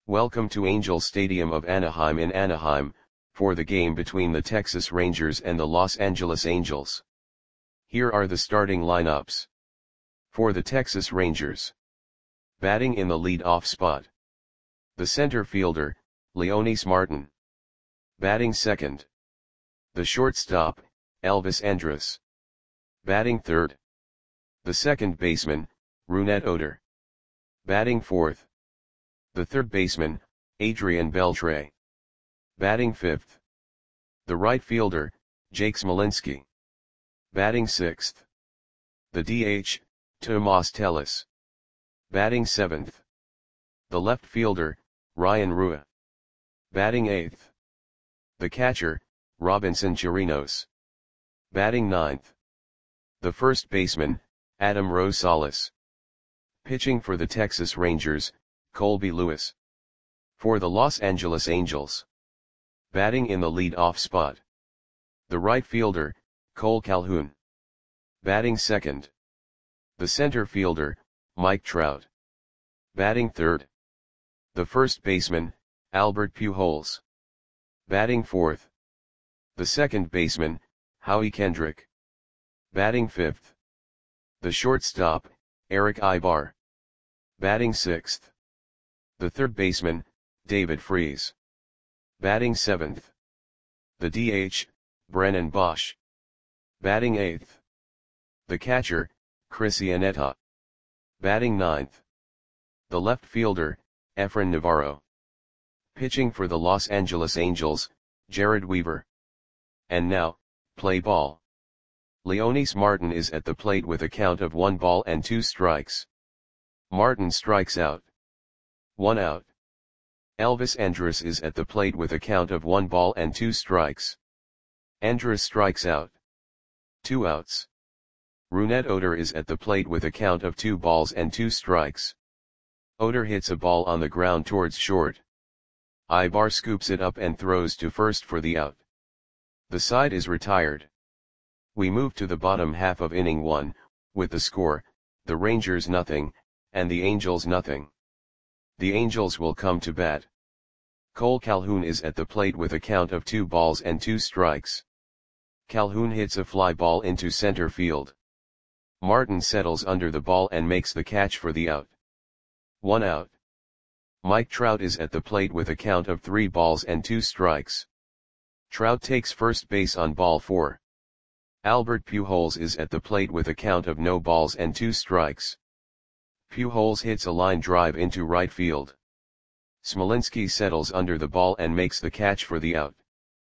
Welcome to Angels Stadium of Anaheim in Anaheim, for the game between the Texas Rangers and the Los Angeles Angels. Here are the starting lineups. For the Texas Rangers. Batting in the lead-off spot. The center fielder, Leonys Martin. Batting second. The shortstop, Elvis Andrus. Batting third. The second baseman, Rougned Odor. Batting fourth. The third baseman, Adrian Beltre. Batting fifth. The right fielder, Jake Smolinski. Batting sixth. The DH, Tomas Tellis. Batting seventh. The left fielder, Ryan Rua. Batting eighth. The catcher, Robinson Chirinos. Batting ninth. The first baseman, Adam Rosales. Pitching for the Texas Rangers, Colby Lewis. For the Los Angeles Angels. Batting in the lead-off spot. The right fielder, Cole Calhoun. Batting second. The center fielder, Mike Trout. Batting third. The first baseman, Albert Pujols. Batting fourth. The second baseman, Howie Kendrick. Batting fifth. The shortstop, Eric Aybar. Batting sixth. The third baseman, David Freese. Batting seventh. The DH, Brennan Bosch. Batting eighth. The catcher, Chris Iannetta. Batting ninth. The left fielder, Efrain Navarro. Pitching for the Los Angeles Angels, Jared Weaver. And now, play ball. Leonys Martin is at the plate with a count of 1 ball and 2 strikes. Martin strikes out. 1 out. Elvis Andrus is at the plate with a count of 1 ball and 2 strikes. Andrus strikes out. 2 outs. Rougned Odor is at the plate with a count of 2 balls and 2 strikes. Odor hits a ball on the ground towards short. Aybar scoops it up and throws to first for the out. The side is retired. We move to the bottom half of inning 1, with the score, the Rangers nothing, and the Angels nothing. The Angels will come to bat. Cole Calhoun is at the plate with a count of 2 balls and 2 strikes. Calhoun hits a fly ball into center field. Martin settles under the ball and makes the catch for the out. 1 out. Mike Trout is at the plate with a count of 3 balls and 2 strikes. Trout takes first base on ball 4. Albert Pujols is at the plate with a count of no balls and 2 strikes. Pujols hits a line drive into right field. Smolinski settles under the ball and makes the catch for the out.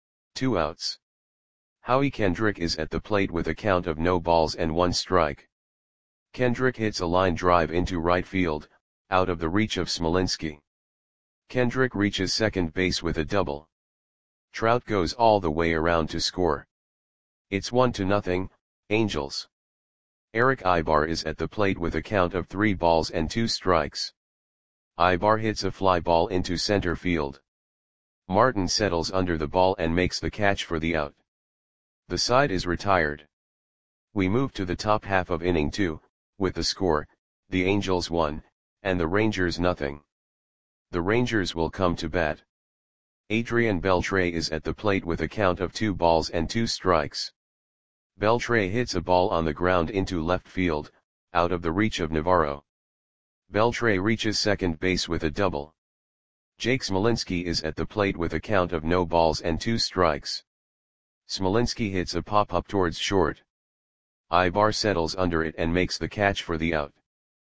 2 outs. Howie Kendrick is at the plate with a count of no balls and 1 strike. Kendrick hits a line drive into right field, out of the reach of Smolinski. Kendrick reaches second base with a double. Trout goes all the way around to score. It's 1-0, Angels. Eric Aybar is at the plate with a count of 3 balls and 2 strikes. Aybar hits a fly ball into center field. Martin settles under the ball and makes the catch for the out. The side is retired. We move to the top half of inning 2, with the score, the Angels 1, and the Rangers nothing. The Rangers will come to bat. Adrian Beltre is at the plate with a count of 2 balls and 2 strikes. Beltre hits a ball on the ground into left field, out of the reach of Navarro. Beltre reaches second base with a double. Jake Smolinski is at the plate with a count of no balls and 2 strikes. Smolinski hits a pop-up towards short. Aybar settles under it and makes the catch for the out.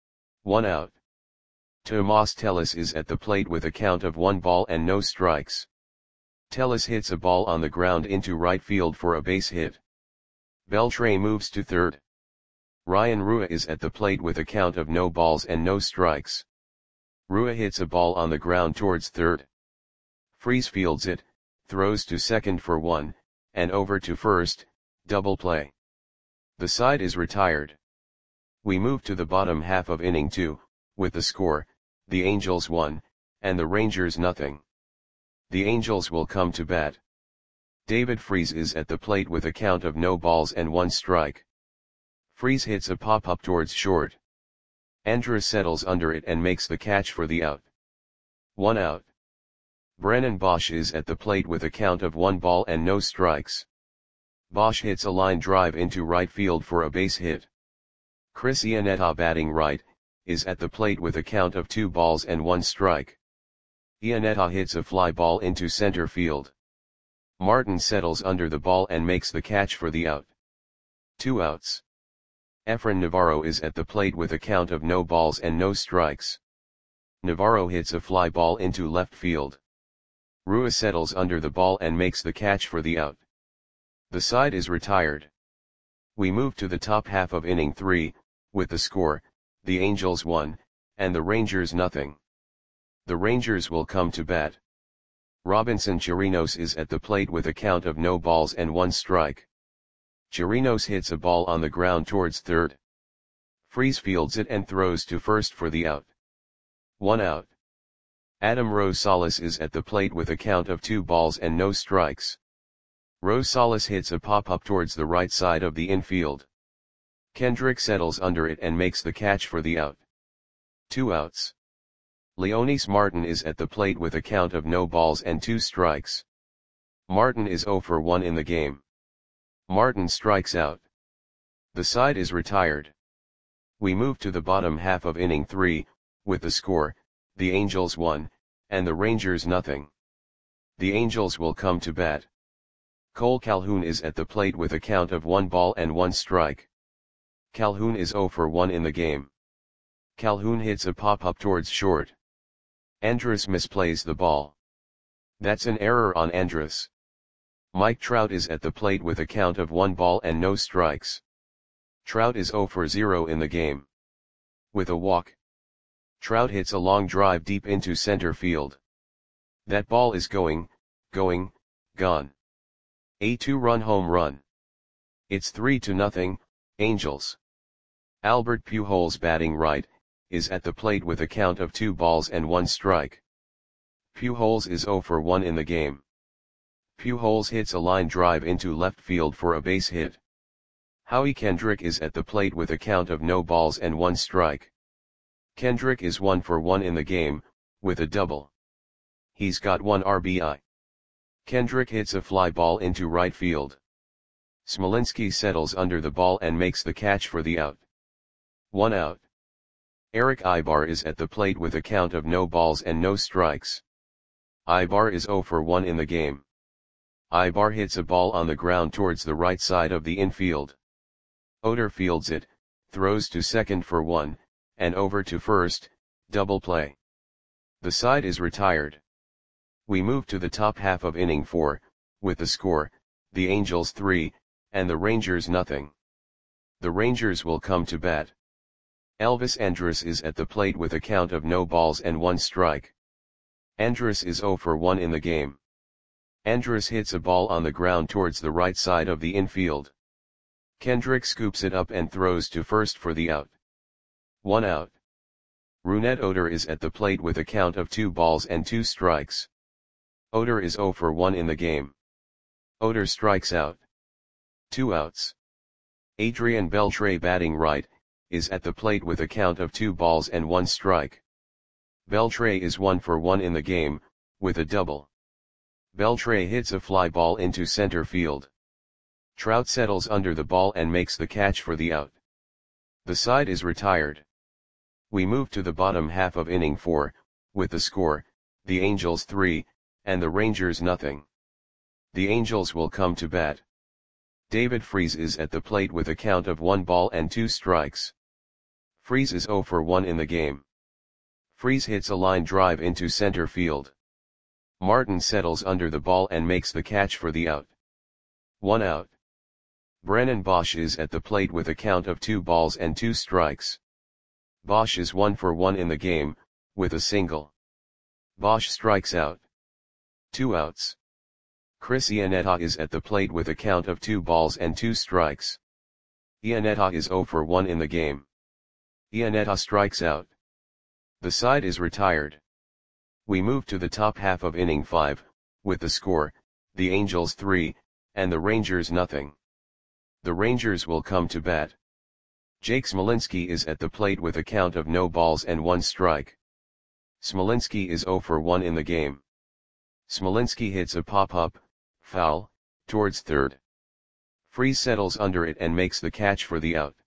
1 out. Tomas Tellis is at the plate with a count of 1 ball and no strikes. Tellis hits a ball on the ground into right field for a base hit. Beltre moves to third. Ryan Rua is at the plate with a count of no balls and no strikes. Rua hits a ball on the ground towards third. Freese fields it, throws to second for 1, and over to first, double play. The side is retired. We move to the bottom half of inning 2, with the score, the Angels 1, and the Rangers nothing. The Angels will come to bat. David Freese is at the plate with a count of no balls and 1 strike. Freese hits a pop-up towards short. Andrus settles under it and makes the catch for the out. 1 out. Brennan Bosch is at the plate with a count of 1 ball and no strikes. Bosch hits a line drive into right field for a base hit. Chris Iannetta, batting right, is at the plate with a count of 2 balls and 1 strike. Iannetta hits a fly ball into center field. Martin settles under the ball and makes the catch for the out. 2 outs. Efrain Navarro is at the plate with a count of no balls and no strikes. Navarro hits a fly ball into left field. Rua settles under the ball and makes the catch for the out. The side is retired. We move to the top half of inning 3, with the score, the Angels 1, and the Rangers nothing. The Rangers will come to bat. Robinson Chirinos is at the plate with a count of no balls and 1 strike. Chirinos hits a ball on the ground towards third. Freese fields it and throws to first for the out. 1 out. Adam Rosales is at the plate with a count of 2 balls and no strikes. Rosales hits a pop-up towards the right side of the infield. Kendrick settles under it and makes the catch for the out. 2 outs. Leonys Martin is at the plate with a count of no balls and 2 strikes. Martin is 0 for 1 in the game. Martin strikes out. The side is retired. We move to the bottom half of inning 3, with the score, the Angels 1, and the Rangers nothing. The Angels will come to bat. Cole Calhoun is at the plate with a count of 1 ball and 1 strike. Calhoun is 0 for 1 in the game. Calhoun hits a pop-up towards short. Andrus misplays the ball. That's an error on Andrus. Mike Trout is at the plate with a count of 1 ball and no strikes. Trout is 0 for 0 in the game. With a walk. Trout hits a long drive deep into center field. That ball is gone. A 2-run home run. It's 3-0, Angels. Albert Pujols, batting right, is at the plate with a count of 2 balls and 1 strike. Pujols is 0 for 1 in the game. Pujols hits a line drive into left field for a base hit. Howie Kendrick is at the plate with a count of no balls and 1 strike. Kendrick is 1 for 1 in the game, with a double. He's got 1 RBI. Kendrick hits a fly ball into right field. Smolinski settles under the ball and makes the catch for the out. 1 out. Eric Ibar is at the plate with a count of no balls and no strikes. Ibar is 0 for 1 in the game. Ibar hits a ball on the ground towards the right side of the infield. Oder fields it, throws to second for 1, and over to first, double play. The side is retired. We move to the top half of inning 4, with the score, the Angels 3, and the Rangers nothing. The Rangers will come to bat. Elvis Andrus is at the plate with a count of no balls and 1 strike. Andrus is 0 for 1 in the game. Andrus hits a ball on the ground towards the right side of the infield. Kendrick scoops it up and throws to first for the out. 1 out. Rougned Odor is at the plate with a count of 2 balls and 2 strikes. Odor is 0 for 1 in the game. Odor strikes out. 2 outs. Adrian Beltre, batting right, is at the plate with a count of 2 balls and 1 strike. Beltre is 1 for 1 in the game, with a double. Beltre hits a fly ball into center field. Trout settles under the ball and makes the catch for the out. The side is retired. We move to the bottom half of inning 4, with the score, the Angels 3, and the Rangers nothing. The Angels will come to bat. David Freese is at the plate with a count of 1 ball and 2 strikes. Freese is 0 for 1 in the game. Freese hits a line drive into center field. Martin settles under the ball and makes the catch for the out. 1 out. Brennan Bosch is at the plate with a count of 2 balls and 2 strikes. Bosch is 1 for 1 in the game, with a single. Bosch strikes out. 2 outs. Chris Iannetta is at the plate with a count of 2 balls and 2 strikes. Iannetta is 0 for 1 in the game. Iannetta strikes out. The side is retired. We move to the top half of inning 5, with the score, the Angels 3, and the Rangers nothing. The Rangers will come to bat. Jake Smolinski is at the plate with a count of no balls and 1 strike. Smolinski is 0 for 1 in the game. Smolinski hits a pop-up, foul, towards third. Freese settles under it and makes the catch for the out.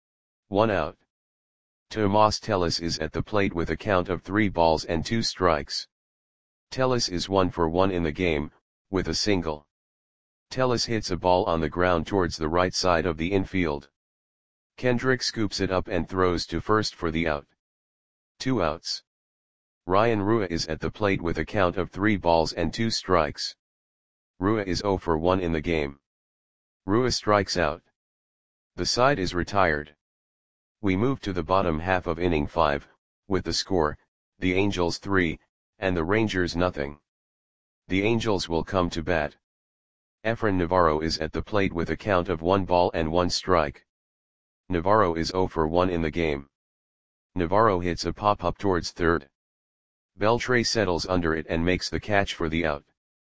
1 out. Tomas Tellis is at the plate with a count of 3 balls and 2 strikes. Tellis is 1 for 1 in the game, with a single. Tellis hits a ball on the ground towards the right side of the infield. Kendrick scoops it up and throws to first for the out. 2 outs. Ryan Rua is at the plate with a count of 3 balls and 2 strikes. Rua is 0 for 1 in the game. Rua strikes out. The side is retired. We move to the bottom half of inning 5, with the score, the Angels 3, and the Rangers nothing. The Angels will come to bat. Efrain Navarro is at the plate with a count of 1 ball and 1 strike. Navarro is 0 for 1 in the game. Navarro hits a pop-up towards third. Beltre settles under it and makes the catch for the out.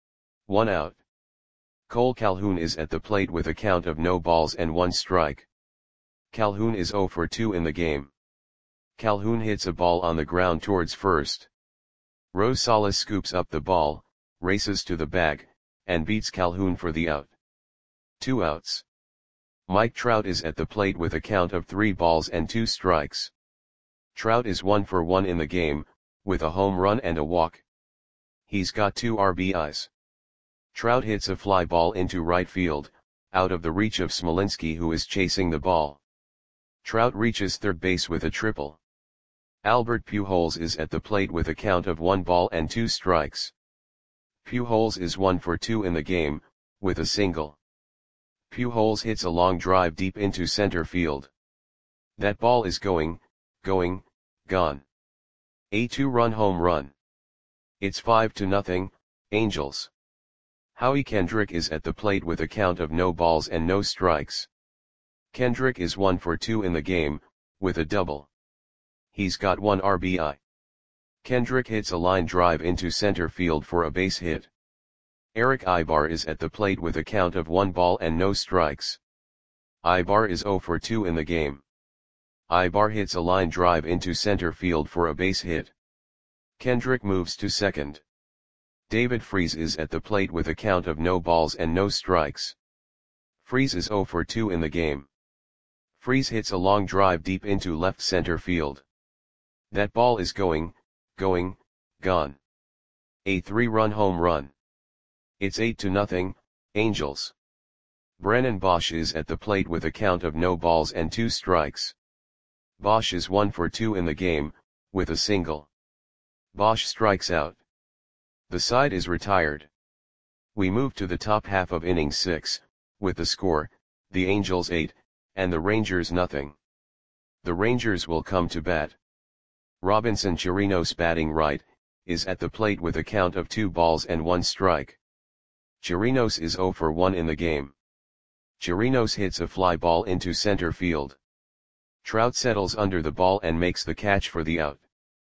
1 out. Cole Calhoun is at the plate with a count of no balls and 1 strike. Calhoun is 0 for 2 in the game. Calhoun hits a ball on the ground towards first. Rosales scoops up the ball, races to the bag, and beats Calhoun for the out. 2 outs. Mike Trout is at the plate with a count of 3 balls and 2 strikes. Trout is 1 for 1 in the game, with a home run and a walk. He's got 2 RBIs. Trout hits a fly ball into right field, out of the reach of Smolinski, who is chasing the ball. Trout reaches third base with a triple. Albert Pujols is at the plate with a count of 1 ball and 2 strikes. Pujols is 1 for 2 in the game, with a single. Pujols hits a long drive deep into center field. That ball is going, gone. A 2-run home run. It's 5-0, Angels. Howie Kendrick is at the plate with a count of no balls and no strikes. Kendrick is 1 for 2 in the game, with a double. He's got 1 RBI. Kendrick hits a line drive into center field for a base hit. Eric Ibar is at the plate with a count of 1 ball and no strikes. Ibar is 0 for 2 in the game. Ibar hits a line drive into center field for a base hit. Kendrick moves to second. David Freese is at the plate with a count of no balls and no strikes. Freese is 0 for 2 in the game. Freese hits a long drive deep into left center field. That ball is going, gone. A 3-run home run. It's 8-0, Angels. Brennan Bosch is at the plate with a count of no balls and 2 strikes. Bosch is 1 for 2 in the game, with a single. Bosch strikes out. The side is retired. We move to the top half of inning 6, with the score, the Angels 8, and the Rangers nothing. The Rangers will come to bat. Robinson Chirinos, batting right, is at the plate with a count of 2 balls and 1 strike. Chirinos is 0 for 1 in the game. Chirinos hits a fly ball into center field. Trout settles under the ball and makes the catch for the out.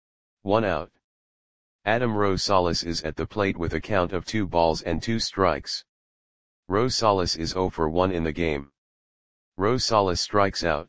1 out. Adam Rosales is at the plate with a count of 2 balls and 2 strikes. Rosales is 0 for 1 in the game. Rosales strikes out.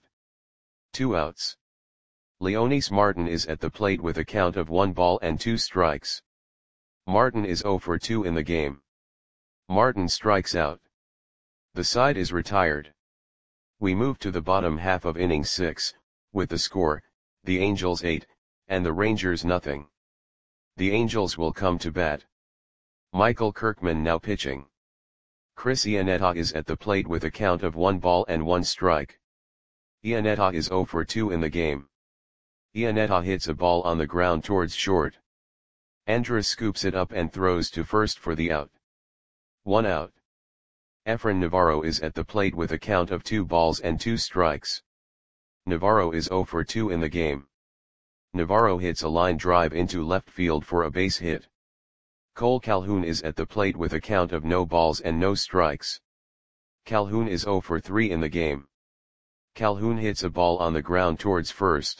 2 outs. Leonys Martin is at the plate with a count of 1 ball and 2 strikes. Martin is 0 for 2 in the game. Martin strikes out. The side is retired. We move to the bottom half of inning 6, with the score, the Angels 8, and the Rangers nothing. The Angels will come to bat. Michael Kirkman now pitching. Chris Iannetta is at the plate with a count of 1 ball and 1 strike. Iannetta is 0 for 2 in the game. Iannetta hits a ball on the ground towards short. Andrus scoops it up and throws to first for the out. 1 out. Efrain Navarro is at the plate with a count of 2 balls and 2 strikes. Navarro is 0 for 2 in the game. Navarro hits a line drive into left field for a base hit. Cole Calhoun is at the plate with a count of no balls and no strikes. Calhoun is 0 for 3 in the game. Calhoun hits a ball on the ground towards first.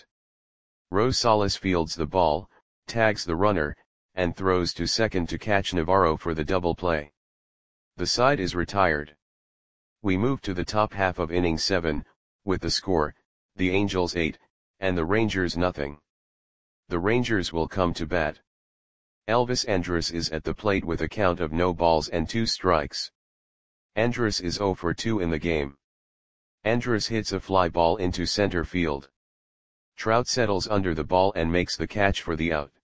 Rosales fields the ball, tags the runner, and throws to second to catch Navarro for the double play. The side is retired. We move to the top half of inning 7, with the score, the Angels 8, and the Rangers nothing. The Rangers will come to bat. Elvis Andrus is at the plate with a count of no balls and 2 strikes. Andrus is 0 for 2 in the game. Andrus hits a fly ball into center field. Trout settles under the ball and makes the catch for the out.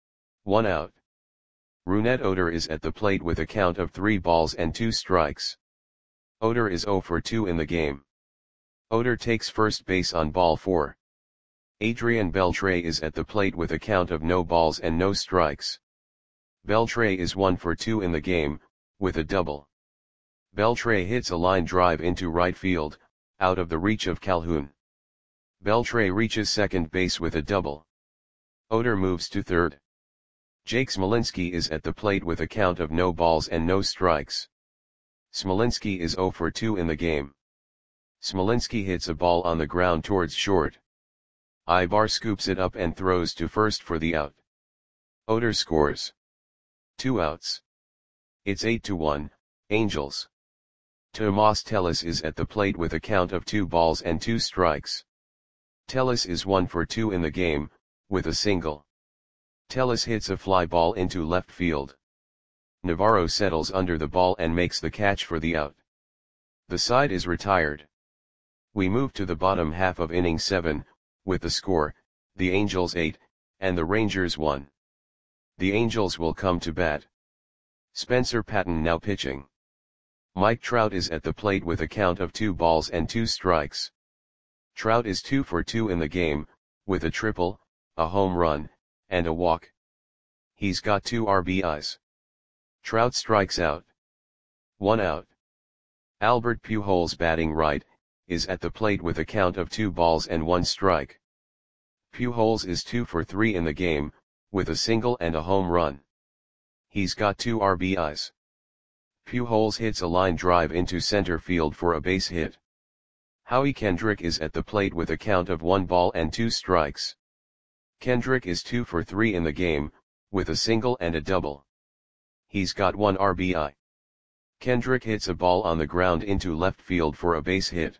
1 out. Rougned Odor is at the plate with a count of 3 balls and 2 strikes. Odor is 0 for 2 in the game. Odor takes first base on ball 4. Adrian Beltre is at the plate with a count of no balls and no strikes. Beltre is 1 for 2 in the game, with a double. Beltre hits a line drive into right field, out of the reach of Calhoun. Beltre reaches second base with a double. Odor moves to third. Jake Smolinski is at the plate with a count of no balls and no strikes. Smolinski is 0 for 2 in the game. Smolinski hits a ball on the ground towards short. Ibar scoops it up and throws to first for the out. Odor scores. 2 outs. It's 8-1, Angels. Tomas Tellis is at the plate with a count of 2 balls and 2 strikes. Tellis is 1 for 2 in the game, with a single. Tellis hits a fly ball into left field. Navarro settles under the ball and makes the catch for the out. The side is retired. We move to the bottom half of inning 7, with the score, the Angels 8, and the Rangers 1. The Angels will come to bat. Spencer Patton now pitching. Mike Trout is at the plate with a count of 2 balls and 2 strikes. Trout is 2 for 2 in the game, with a triple, a home run, and a walk. He's got 2 RBIs. Trout strikes out. 1 out. Albert Pujols batting right, is at the plate with a count of 2 balls and 1 strike. Pujols is 2 for 3 in the game, with a single and a home run. He's got 2 RBIs. Pujols hits a line drive into center field for a base hit. Howie Kendrick is at the plate with a count of 1 ball and 2 strikes. Kendrick is 2 for 3 in the game, with a single and a double. He's got 1 RBI. Kendrick hits a ball on the ground into left field for a base hit.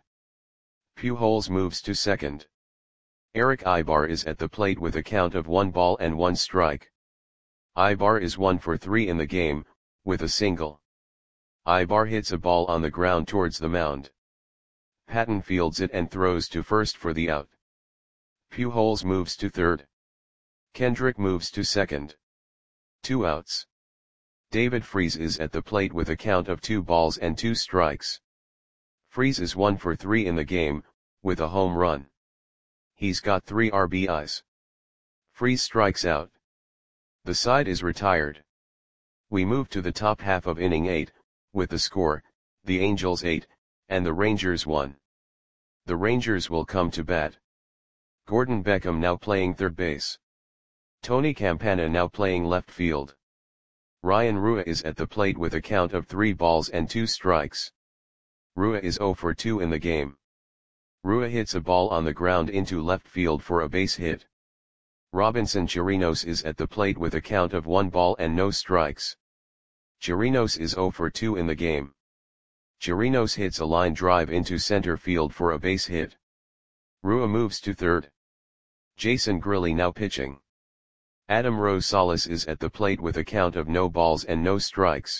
Pujols moves to second. Eric Ibar is at the plate with a count of 1 ball and 1 strike. Ibar is 1 for 3 in the game, with a single. Ibar hits a ball on the ground towards the mound. Patton fields it and throws to first for the out. Pujols moves to third. Kendrick moves to second. 2 outs. David Freese is at the plate with a count of 2 balls and 2 strikes. Freese is 1 for 3 in the game, with a home run. He's got 3 RBIs. Freese strikes out. The side is retired. We move to the top half of inning 8, with the score, the Angels 8, and the Rangers 1. The Rangers will come to bat. Gordon Beckham now playing third base. Tony Campana now playing left field. Ryan Rua is at the plate with a count of 3 balls and 2 strikes. Rua is 0 for 2 in the game. Rua hits a ball on the ground into left field for a base hit. Robinson Chirinos is at the plate with a count of 1 ball and no strikes. Chirinos is 0 for 2 in the game. Chirinos hits a line drive into center field for a base hit. Rua moves to third. Jason Grilli now pitching. Adam Rosales is at the plate with a count of no balls and no strikes.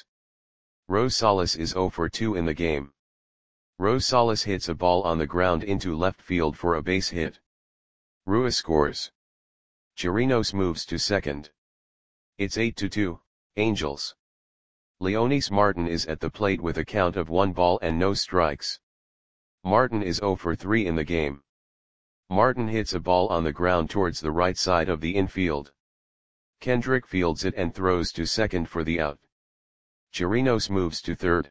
Rosales is 0 for 2 in the game. Rosales hits a ball on the ground into left field for a base hit. Rua scores. Chirinos moves to second. It's 8-2, Angels. Leonys Martin is at the plate with a count of 1 ball and no strikes. Martin is 0 for 3 in the game. Martin hits a ball on the ground towards the right side of the infield. Kendrick fields it and throws to second for the out. Chirinos moves to third.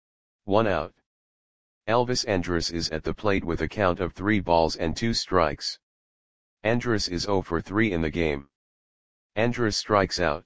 1 out. Elvis Andrus is at the plate with a count of 3 balls and 2 strikes. Andrus is 0 for 3 in the game. Andrus strikes out.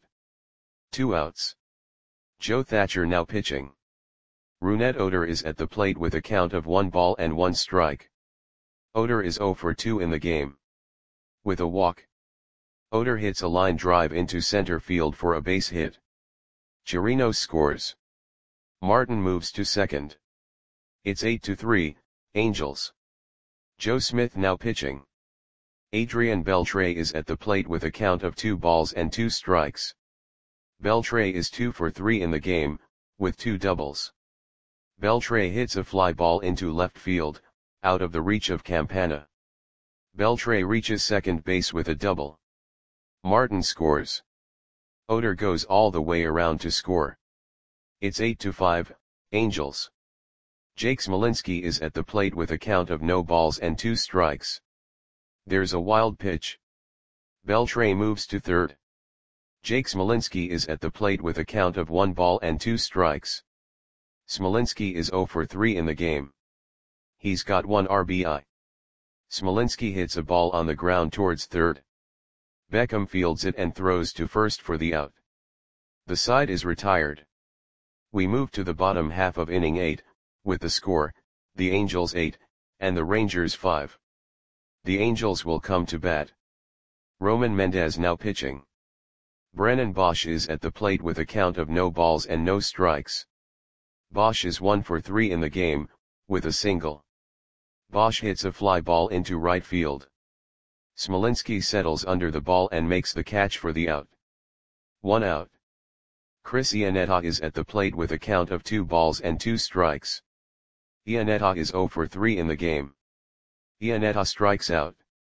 2 outs. Joe Thatcher now pitching. Rougned Odor is at the plate with a count of 1 ball and 1 strike. Odor is 0 for 2 in the game. With a walk. Odor hits a line drive into center field for a base hit. Chirinos scores. Martin moves to second. It's 8-3, Angels. Joe Smith now pitching. Adrian Beltre is at the plate with a count of 2 balls and 2 strikes. Beltre is 2 for 3 in the game, with 2 doubles. Beltre hits a fly ball into left field, out of the reach of Campana. Beltre reaches second base with a double. Martin scores. Oder goes all the way around to score. It's 8-5, Angels. Jake Smolinski is at the plate with a count of no balls and 2 strikes. There's a wild pitch. Beltre moves to third. Jake Smolinski is at the plate with a count of 1 ball and 2 strikes. Smolinski is 0 for 3 in the game. He's got 1 RBI. Smolinski hits a ball on the ground towards third. Beckham fields it and throws to first for the out. The side is retired. We move to the bottom half of inning 8, with the score, the Angels 8, and the Rangers 5. The Angels will come to bat. Roman Mendez now pitching. Brennan Bosch is at the plate with a count of no balls and no strikes. Bosch is 1 for 3 in the game, with a single. Bosch hits a fly ball into right field. Smolinski settles under the ball and makes the catch for the out. 1 out. Chris Iannetta is at the plate with a count of 2 balls and 2 strikes. Iannetta is 0 for 3 in the game. Iannetta strikes out.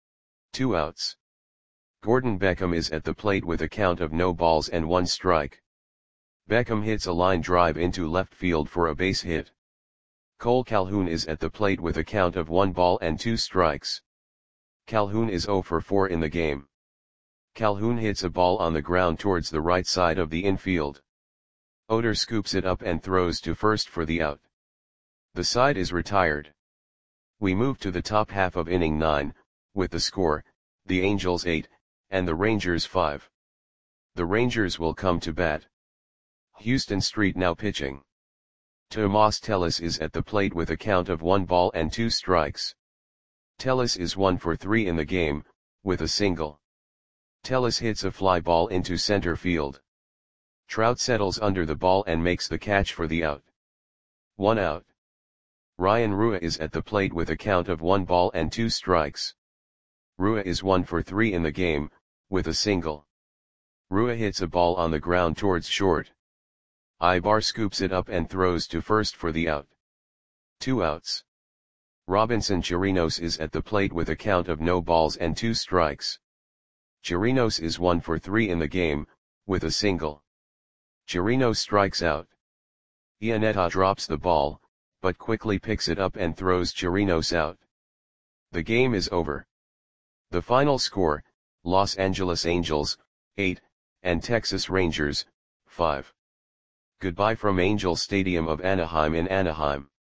2 outs. Gordon Beckham is at the plate with a count of no balls and 1 strike. Beckham hits a line drive into left field for a base hit. Cole Calhoun is at the plate with a count of 1 ball and 2 strikes. Calhoun is 0 for 4 in the game. Calhoun hits a ball on the ground towards the right side of the infield. Oder scoops it up and throws to first for the out. The side is retired. We move to the top half of inning 9, with the score, the Angels 8, and the Rangers 5. The Rangers will come to bat. Houston Street now pitching. Tomas Tellis is at the plate with a count of 1 ball and 2 strikes. Tellis is 1 for 3 in the game, with a single. Tellis hits a fly ball into center field. Trout settles under the ball and makes the catch for the out. 1 out. Ryan Rua is at the plate with a count of 1 ball and 2 strikes. Rua is 1 for 3 in the game, with a single. Rua hits a ball on the ground towards short. Ibar scoops it up and throws to first for the out. 2 outs. Robinson Chirinos is at the plate with a count of no balls and 2 strikes. Chirinos is 1 for 3 in the game, with a single. Chirinos strikes out. Iannetta drops the ball, but quickly picks it up and throws Chirinos out. The game is over. The final score, Los Angeles Angels, 8, and Texas Rangers, 5. Goodbye from Angel Stadium of Anaheim in Anaheim.